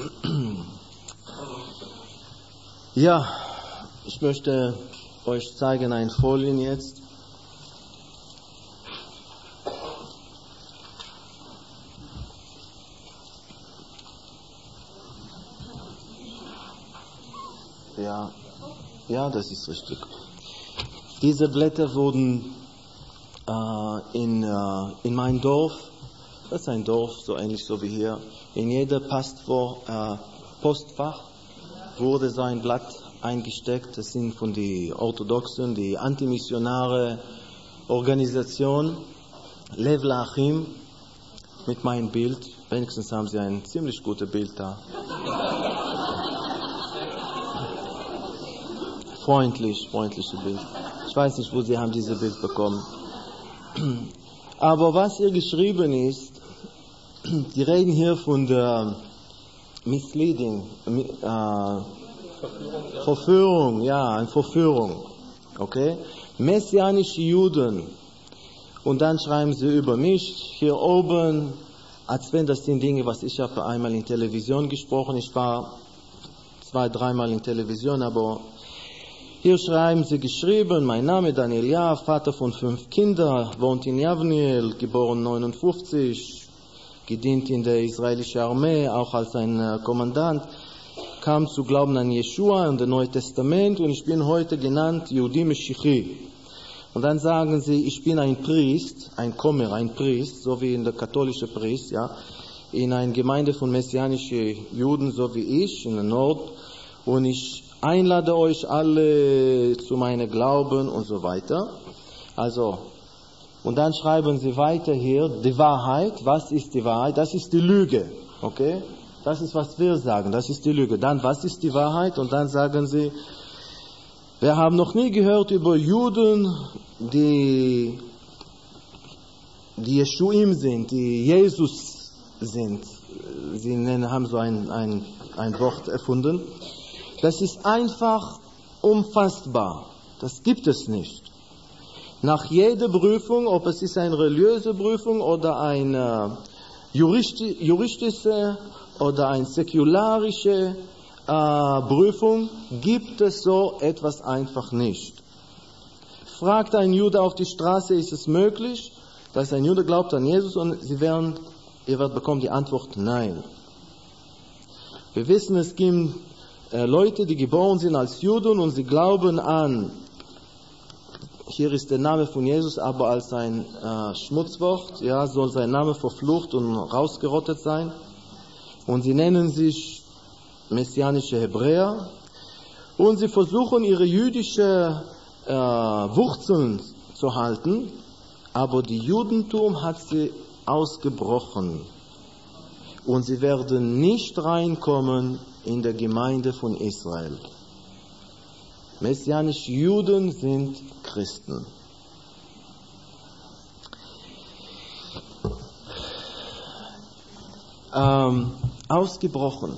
Ja, ich möchte euch zeigen eine Folien jetzt. Ja, ja, das ist richtig. Diese Blätter wurden äh, in, äh, in mein Dorf, das ist ein Dorf, so ähnlich so wie hier, in jeder Pastor, äh, Postfach wurde so ein Blatt eingesteckt. Das sind von den Orthodoxen, die antimissionare Organisation, Lev Lachim, mit meinem Bild. Wenigstens haben sie ein ziemlich gutes Bild da. Freundlich, freundliches Bild. Ich weiß nicht, wo sie haben dieses Bild bekommen. Aber was hier geschrieben ist, die reden hier von der Misleading, äh, Verführung, ja, eine Verführung, okay? Messianische Juden. Und dann schreiben sie über mich hier oben, als wenn das sind Dinge, was ich habe einmal in Television gesprochen. Ich war zwei, dreimal in Television, aber Hier schreiben sie geschrieben, mein Name Daniel Jahr, Vater von fünf Kindern, wohnt in Javniel, geboren neunundfünfzig, gedient in der israelischen Armee, auch als ein Kommandant, kam zu glauben an Jeshua und das Neue Testament und ich bin heute genannt Yehudi Meshichi. Und dann sagen sie, ich bin ein Priest, ein Kommer, ein Priest, so wie in der katholischen Priest, ja, in einer Gemeinde von messianischen Juden, so wie ich, in der Nord, und ich einlade euch alle zu meinem Glauben und so weiter. Also, und dann schreiben sie weiter hier, die Wahrheit, was ist die Wahrheit? Das ist die Lüge, okay? Das ist, was wir sagen, das ist die Lüge. Dann, was ist die Wahrheit? Und dann sagen sie, wir haben noch nie gehört über Juden, die, die Jeschuim sind, die Jesus sind. Sie nennen, haben so ein, ein, ein Wort erfunden. Das ist einfach unfassbar. Das gibt es nicht. Nach jeder Prüfung, ob es ist eine religiöse Prüfung oder eine juristi- juristische oder eine säkularische äh, Prüfung, gibt es so etwas einfach nicht. Fragt ein Jude auf die Straße, ist es möglich, dass ein Jude glaubt an Jesus und sie werden, ihr werdet bekommen die Antwort nein. Wir wissen, es gibt Leute, die geboren sind als Juden und sie glauben an, hier ist der Name von Jesus, aber als ein äh, Schmutzwort, ja, soll sein Name verflucht und rausgerottet sein. Und sie nennen sich messianische Hebräer und sie versuchen ihre jüdische äh, Wurzeln zu halten, aber die Judentum hat sie ausgebrochen und sie werden nicht reinkommen in der Gemeinde von Israel. Messianische Juden sind Christen. Ähm, ausgebrochen.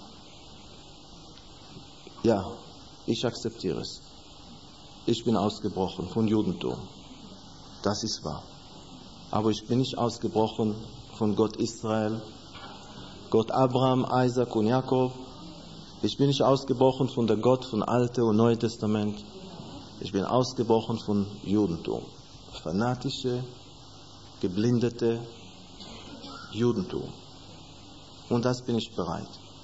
Ja, ich akzeptiere es. Ich bin ausgebrochen von Judentum. Das ist wahr. Aber ich bin nicht ausgebrochen von Gott Israel, Gott Abraham, Isaac und Jakob. Ich bin nicht ausgebrochen von der Gott von Alten und Neuen Testament. Ich bin ausgebrochen von Judentum. Fanatische, geblindete Judentum. Und das bin ich bereit.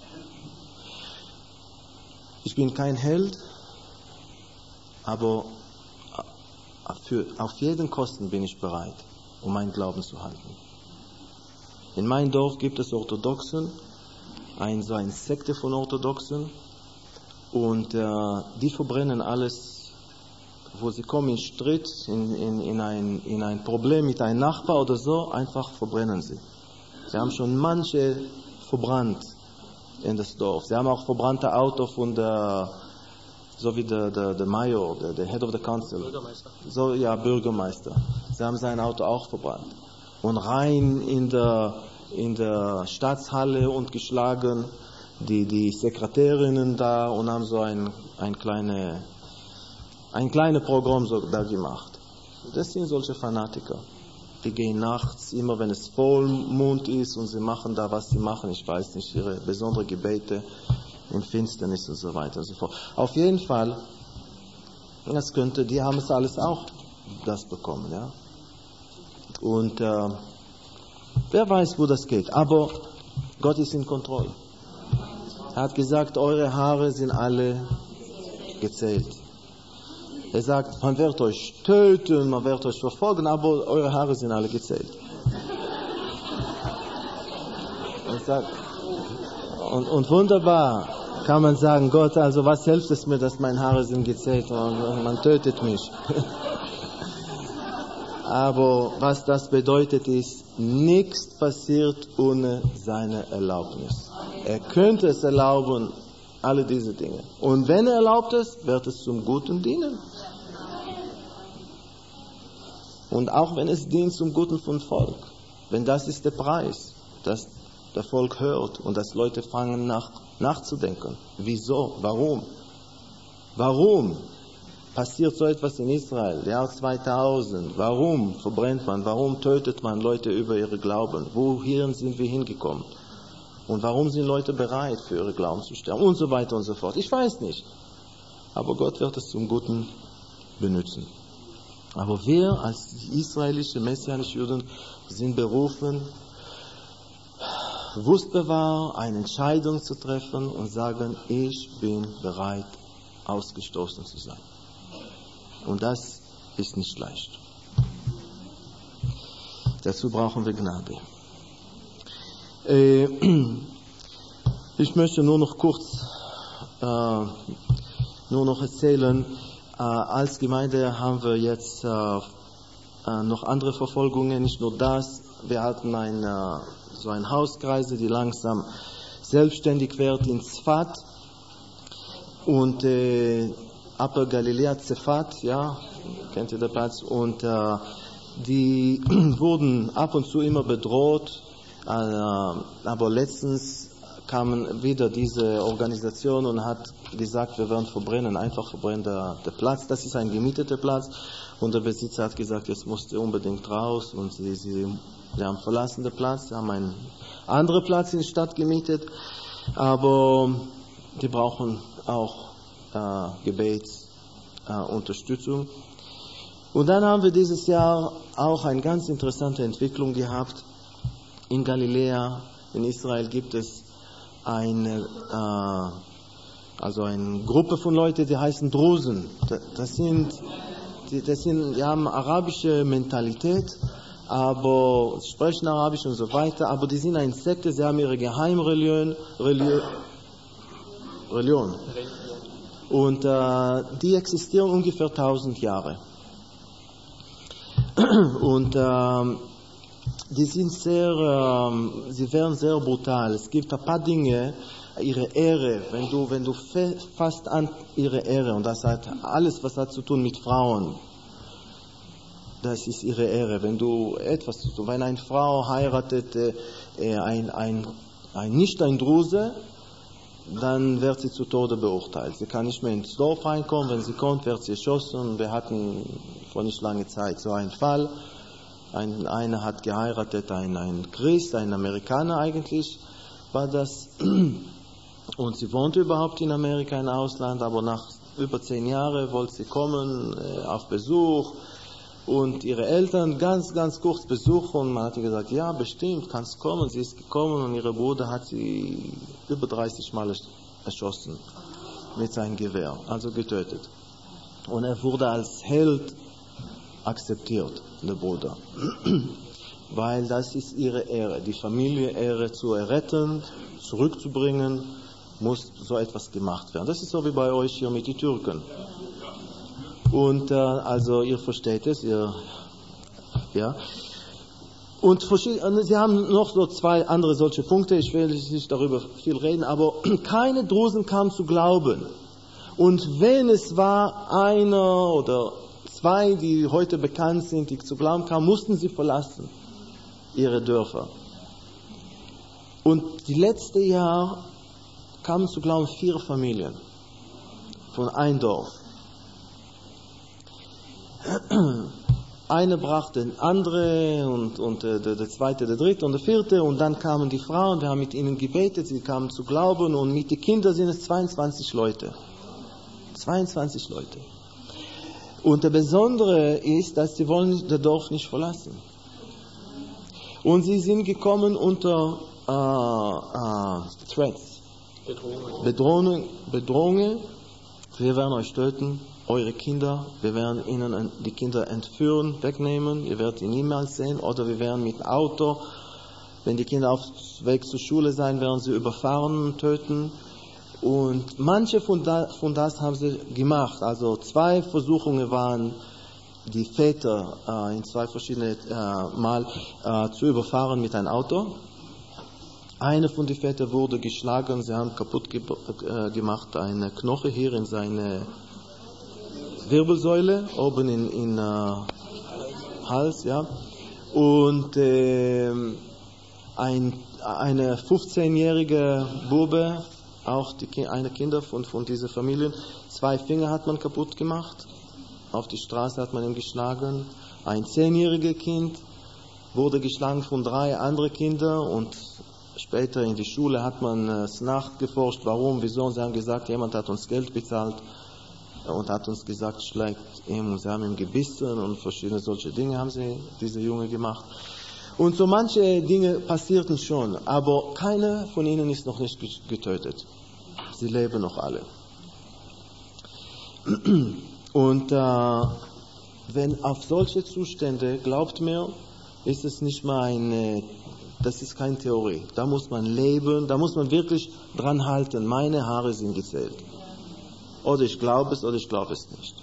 Ich bin kein Held, aber für, auf jeden Kosten bin ich bereit, um meinen Glauben zu halten. In meinem Dorf gibt es Orthodoxen, ein, so eine Sekte von Orthodoxen, und äh, die verbrennen alles, wo sie kommen in Streit, in, in, in, ein, in ein Problem mit einem Nachbar oder so, einfach verbrennen sie. Sie haben schon manche verbrannt in das Dorf. Sie haben auch verbrannte Auto von der, so wie der, der, der Mayor, der, der Head of the Council. Bürgermeister. So, ja, Bürgermeister. Sie haben sein Auto auch verbrannt. Und rein in der, in der Staatshalle und geschlagen, die, die Sekretärinnen da, und haben so ein, ein kleines ein kleine Programm so da gemacht. Das sind solche Fanatiker. Die gehen nachts, immer wenn es Vollmond ist, und sie machen da, was sie machen, ich weiß nicht, ihre besonderen Gebete in Finsternis und so weiter und so fort. Auf jeden Fall, das könnte, die haben es alles auch das bekommen, ja. Und äh, wer weiß, wo das geht. Aber Gott ist in Kontrolle. Er hat gesagt, eure Haare sind alle gezählt. Er sagt, man wird euch töten, man wird euch verfolgen, aber eure Haare sind alle gezählt. Er sagt, und, und wunderbar kann man sagen, Gott, also was hilft es mir, dass meine Haare sind gezählt, und man tötet mich. Aber was das bedeutet ist, nichts passiert ohne seine Erlaubnis. Er könnte es erlauben, alle diese Dinge. Und wenn er erlaubt es, wird es zum Guten dienen. Und auch wenn es dient zum Guten vom Volk. Wenn das ist der Preis, dass der Volk hört und dass Leute fangen nach, nachzudenken. Wieso? Warum? Warum passiert so etwas in Israel? Jahr zweitausend. Warum verbrennt man? Warum tötet man Leute über ihre Glauben? Wohin sind wir hingekommen? Und warum sind Leute bereit, für ihre Glauben zu sterben? Und so weiter und so fort. Ich weiß nicht. aber Gott wird es zum Guten benutzen. Aber wir als israelische, messianische Juden sind berufen, wusstbewahr eine Entscheidung zu treffen und sagen, ich bin bereit, ausgestoßen zu sein. Und das ist nicht leicht. Dazu brauchen wir Gnade. Äh, ich möchte nur noch kurz äh, nur noch erzählen, äh, als Gemeinde haben wir jetzt äh, äh, noch andere Verfolgungen, nicht nur das. Wir hatten ein, äh, so ein Hauskreise, die langsam selbstständig wird in Zfat und äh, Upper Galiläa, Zefat, ja, kennt ihr den Platz, und äh, die wurden ab und zu immer bedroht, äh, aber letztens kam wieder diese Organisation und hat gesagt, wir werden verbrennen, einfach verbrennen der, der Platz. Das ist ein gemieteter Platz und der Besitzer hat gesagt, jetzt musste unbedingt raus und sie, sie, sie haben verlassen den Platz, sie haben einen anderen Platz in der Stadt gemietet, aber die brauchen auch äh, Gebetsunterstützung. Äh, und dann haben wir dieses Jahr auch eine ganz interessante Entwicklung gehabt. In Galiläa, in Israel gibt es eine, äh, also eine Gruppe von Leuten, die heißen Drusen. Das sind, die, das sind, die haben arabische Mentalität, aber sprechen Arabisch und so weiter, aber die sind eine Sekte, sie haben ihre Geheimreligion, Religion, Religion. Und äh, die existieren ungefähr tausend Jahre. Und äh, die sind sehr, äh, sie werden sehr brutal. Es gibt ein paar Dinge, ihre Ehre, wenn du, wenn du fasst an ihre Ehre, und das hat alles, was hat zu tun mit Frauen, das ist ihre Ehre. Wenn du etwas zu tun, wenn eine Frau heiratet, äh, ein, ein, ein, nicht ein Druse, dann wird sie zu Tode beurteilt. Sie kann nicht mehr ins Dorf reinkommen, wenn sie kommt, wird sie erschossen. Wir hatten vor nicht langer Zeit so einen Fall. Ein, einer hat geheiratet, ein, ein Christ, ein Amerikaner eigentlich war das. Und sie wohnte überhaupt in Amerika, im Ausland, aber nach über zehn Jahren wollte sie kommen äh, auf Besuch. Und ihre Eltern ganz, ganz kurz besuchen und man hat ihr gesagt, ja, bestimmt, kannst kommen. Sie ist gekommen und ihre Bruder hat sie über dreißig Mal erschossen mit seinem Gewehr, also getötet. Und er wurde als Held akzeptiert, der Bruder. Weil das ist ihre Ehre, die Familie-Ehre zu erretten, zurückzubringen, muss so etwas gemacht werden. Das ist so wie bei euch hier mit den Türken. Und äh, also ihr versteht es, ihr, ja. Und sie haben noch so zwei andere solche Punkte, ich will nicht darüber viel reden, aber keine Drusen kamen zu glauben. Und wenn es war einer oder zwei, die heute bekannt sind, die zu glauben kamen, mussten sie verlassen, ihre Dörfer. Und die letzte Jahr kamen zu glauben vier Familien von einem Dorf. Eine brachte den andere und, und äh, der, der zweite, der dritte und der vierte und dann kamen die Frauen, wir haben mit ihnen gebetet, sie kamen zu glauben und mit den Kindern sind es zweiundzwanzig Leute. zweiundzwanzig Leute. Und das Besondere ist, dass sie wollen das Dorf nicht verlassen. Und sie sind gekommen unter äh, äh, Threats, Bedrohungen, Bedrohungen, wir werden euch töten. Eure Kinder, wir werden ihnen die Kinder entführen, wegnehmen, ihr werdet ihn niemals sehen, oder wir werden mit Auto, wenn die Kinder auf dem Weg zur Schule sein, werden sie überfahren, töten. Und manche von, da, von das haben sie gemacht. Also zwei Versuchungen waren, die Väter äh, in zwei verschiedenen äh, Mal äh, zu überfahren mit einem Auto. Eine von den Vätern wurde geschlagen, sie haben kaputt ge- äh, gemacht, eine Knoche hier in seine Wirbelsäule, oben in, in uh, Hals, ja. Und äh, ein eine fünfzehnjährige Bube, auch die, eine Kinder von, von dieser Familie, zwei Finger hat man kaputt gemacht, auf die Straße hat man ihn geschlagen. Ein zehnjähriges Kind wurde geschlagen von drei anderen Kindern und später in die Schule hat man es äh, nachgeforscht, warum, wieso, und sie haben gesagt, jemand hat uns Geld bezahlt, und hat uns gesagt, schlägt ihm, und sie haben ihn gebissen und verschiedene solche Dinge haben sie, diese Junge gemacht. Und so manche Dinge passierten schon, aber keiner von ihnen ist noch nicht getötet. Sie leben noch alle. Und äh, wenn auf solche Zustände, glaubt mir, ist es nicht mal eine, das ist keine Theorie. Da muss man leben, da muss man wirklich dran halten. Meine Haare sind gezählt. Oder ich glaube es, oder ich glaube es nicht.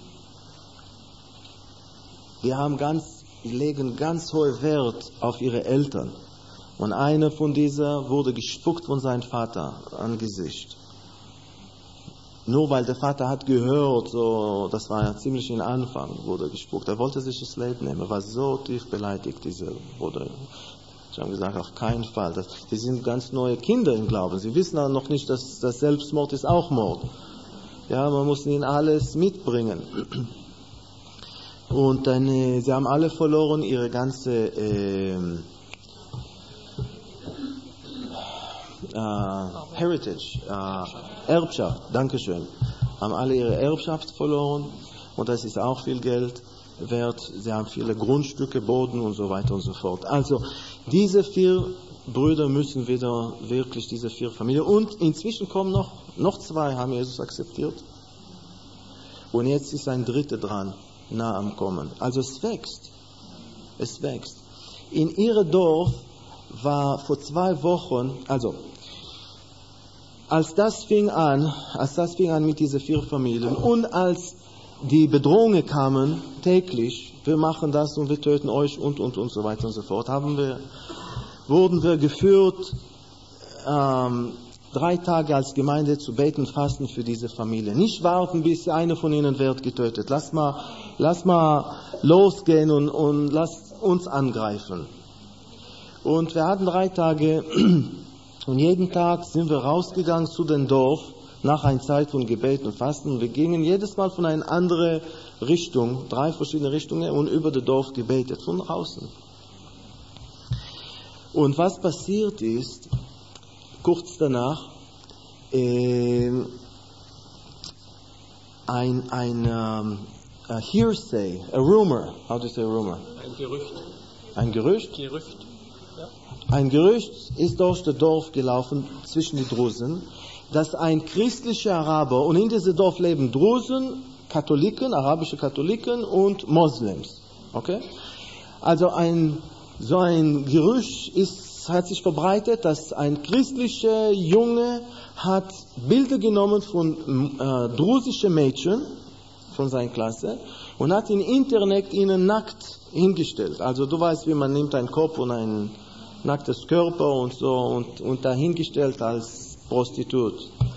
Wir haben ganz Die legen ganz hohen Wert auf ihre Eltern. Und einer von dieser wurde gespuckt von seinem Vater am Gesicht. Nur weil der Vater hat gehört, so, das war ja ziemlich in Anfang, wurde gespuckt. Er wollte sich das Leben nehmen. Er war so tief beleidigt, dieser Bruder. Ich habe gesagt, auf keinen Fall. Das, die sind ganz neue Kinder im Glauben. Sie wissen auch noch nicht, dass, dass Selbstmord ist auch Mord. Ja, man muss ihnen alles mitbringen. Und dann, äh, sie haben alle verloren ihre ganze äh, äh, Heritage, äh, Erbschaft, Dankeschön. Haben alle ihre Erbschaft verloren und das ist auch viel Geld wert. Sie haben viele Grundstücke, Boden und so weiter und so fort. Also diese vier Brüder müssen wieder wirklich, diese vier Familien. Und inzwischen kommen noch, noch zwei, haben Jesus akzeptiert. Und jetzt ist ein dritter dran. Nah am Kommen. Also es wächst. Es wächst. In ihrem Dorf war vor zwei Wochen, also als das fing an, als das fing an mit diesen vier Familien und als die Bedrohungen kamen täglich, wir machen das und wir töten euch und und und so weiter und so fort, haben wir, wurden wir geführt, ähm, drei Tage als Gemeinde zu beten, fasten für diese Familie. Nicht warten, bis einer von ihnen wird getötet. Lass mal, lass mal losgehen und, und lass uns angreifen. Und wir hatten drei Tage und jeden Tag sind wir rausgegangen zu dem Dorf nach einer Zeit von Gebet und Fasten. Und wir gingen jedes Mal von einer anderen Richtung, drei verschiedene Richtungen und über das Dorf gebetet, von draußen. Und was passiert ist, kurz danach, äh, ein, ein um, a hearsay, a rumor, how do you say rumor? Ein Gerücht. Ein Gerücht? Gerücht. Ja. Ein Gerücht ist durch das Dorf gelaufen, zwischen die Drusen, dass ein christlicher Araber, und in diesem Dorf leben Drusen, Katholiken, arabische Katholiken und Moslems. Okay? Also ein, so ein Gerücht ist hat sich verbreitet, dass ein christlicher Junge hat Bilder genommen von äh, drusischen Mädchen von seiner Klasse und hat im Internet ihnen nackt hingestellt. Also du weißt, wie man nimmt einen Kopf und ein nacktes Körper und so und, und dahingestellt als Prostitut.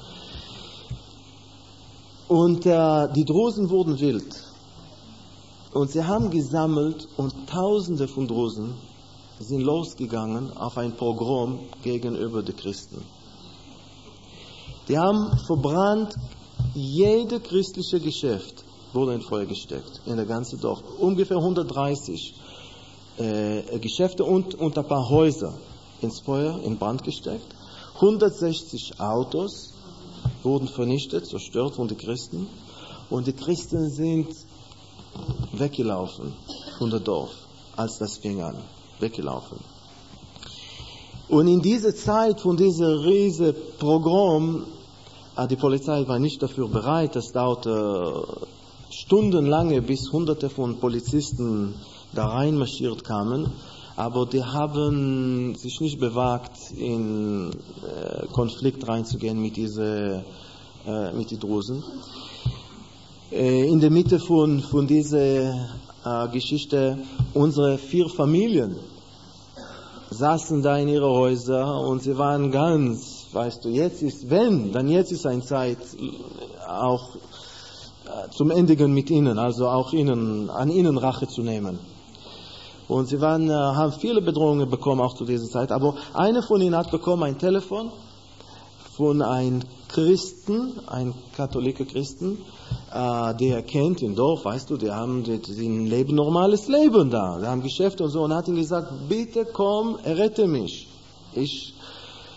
Und äh, die Drusen wurden wild. Und sie haben gesammelt und Tausende von Drusen sind losgegangen auf ein Pogrom gegenüber den Christen. Die haben verbrannt, jedes christliche Geschäft wurde in Feuer gesteckt, in der ganzen Dorf. Ungefähr hundertdreißig äh, Geschäfte und, und ein paar Häuser ins Feuer, in Brand gesteckt. hundertsechzig Autos wurden vernichtet, zerstört von den Christen. Und die Christen sind weggelaufen von dem Dorf, als das fing an. Weggelaufen. Und in dieser Zeit von diesem riesen Pogrom, die Polizei war nicht dafür bereit, das dauerte stundenlange, bis hunderte von Polizisten da reinmarschiert kamen, aber die haben sich nicht bewagt, in äh, Konflikt reinzugehen mit diese, äh, mit den Drusen. Äh, in der Mitte von, von dieser Geschichte, unsere vier Familien saßen da in ihren Häusern und sie waren ganz, weißt du, jetzt ist, wenn, dann jetzt ist eine Zeit auch zum Endigen mit ihnen, also auch ihnen, an ihnen Rache zu nehmen. Und sie waren, haben viele Bedrohungen bekommen, auch zu dieser Zeit, aber einer von ihnen hat bekommen ein Telefon von einem Christen, ein katholiker Christen, äh, der kennt im Dorf, weißt du, die haben die, die leben normales Leben da, die haben Geschäfte und so, und hat ihm gesagt, bitte komm, rette mich. Ich,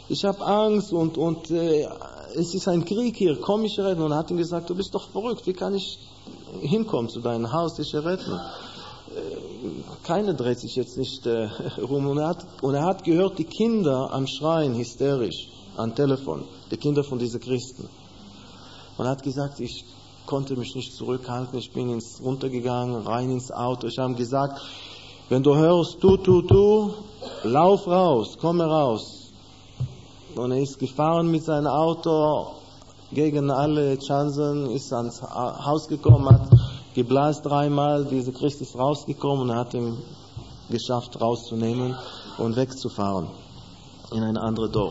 ich habe Angst und, und äh, es ist ein Krieg hier, komm mich retten. Und er hat ihm gesagt, du bist doch verrückt, wie kann ich hinkommen zu deinem Haus, dich retten? Äh, keiner dreht sich jetzt nicht äh, rum. Und er, hat, und er hat gehört, die Kinder am Schreien, hysterisch, am Telefon, die Kinder von diesen Christen. Und er hat gesagt, ich konnte mich nicht zurückhalten, ich bin ins, runtergegangen, rein ins Auto. Ich habe gesagt, wenn du hörst, tu, tu, tu, lauf raus, komm raus. Und er ist gefahren mit seinem Auto gegen alle Chancen, ist ans Haus gekommen, hat geblasen dreimal, dieser Christ ist rausgekommen und er hat ihn geschafft rauszunehmen und wegzufahren in ein anderes Dorf.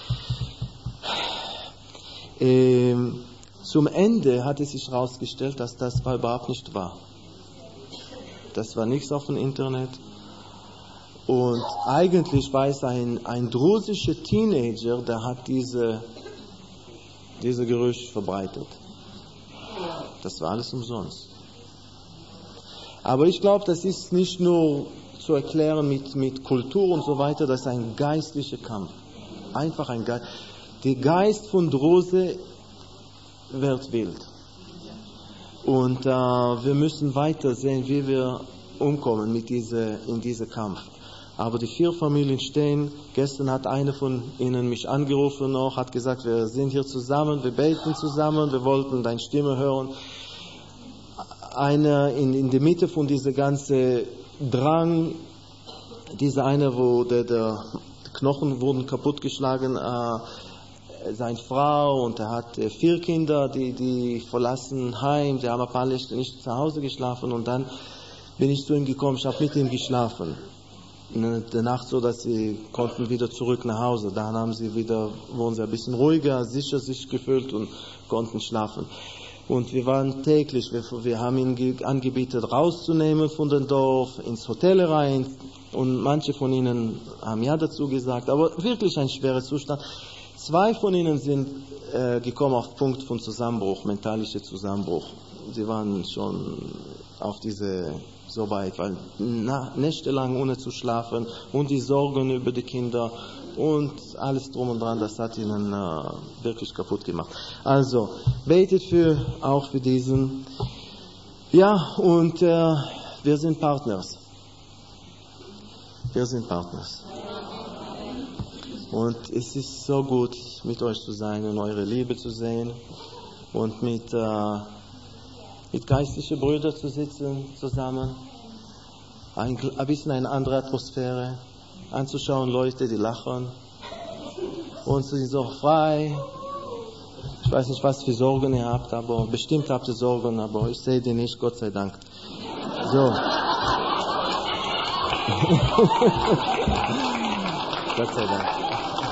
Ähm, zum Ende hat es sich herausgestellt, dass das überhaupt nicht wahr. Das war nichts auf dem Internet. Und eigentlich war es ein, ein drusischer Teenager, der hat diese, diese Gerüchte verbreitet. Das war alles umsonst. Aber ich glaube, das ist nicht nur zu erklären mit, mit Kultur und so weiter, das ist ein geistlicher Kampf. Einfach ein Geist. Der Geist von Druse wird wild. Und äh, wir müssen weiter sehen, wie wir umkommen mit diese, in diesem Kampf. Aber die vier Familien stehen. Gestern hat eine von ihnen mich angerufen noch, hat gesagt, wir sind hier zusammen, wir beten zusammen, wir wollten deine Stimme hören. Einer in, in der Mitte von diesem ganzen Drang, dieser eine, wo der, der Knochen wurden kaputtgeschlagen, äh, seine Frau, und er hat äh, vier Kinder, die, die verlassen heim, die haben ein paar Nächte nicht zu Hause geschlafen, und dann bin ich zu ihm gekommen, ich habe mit ihm geschlafen. In der Nacht so, dass sie konnten wieder zurück nach Hause. Dann haben sie wieder, wurden sie ein bisschen ruhiger, sicher sich gefühlt und konnten schlafen. Und wir waren täglich, wir, wir haben ihnen angebietet, rauszunehmen von dem Dorf, ins Hotel rein. Und manche von ihnen haben ja dazu gesagt, aber wirklich ein schwerer Zustand. Zwei von ihnen sind äh, gekommen auf Punkt von Zusammenbruch, mentalischer Zusammenbruch. Sie waren schon auf diese so weit, weil na, nächtelang ohne zu schlafen und die Sorgen über die Kinder und alles drum und dran, das hat ihnen äh, wirklich kaputt gemacht. Also, betet für, auch für diesen. Ja, und äh, wir sind Partners. Wir sind Partners. Und es ist so gut, mit euch zu sein und eure Liebe zu sehen und mit äh, mit geistlichen Brüdern zu sitzen zusammen, ein, ein bisschen eine andere Atmosphäre, anzuschauen Leute, die lachen und sie sind so frei. Ich weiß nicht, was für Sorgen ihr habt, aber bestimmt habt ihr Sorgen, aber ich sehe die nicht, Gott sei Dank. So. Gott sei Dank.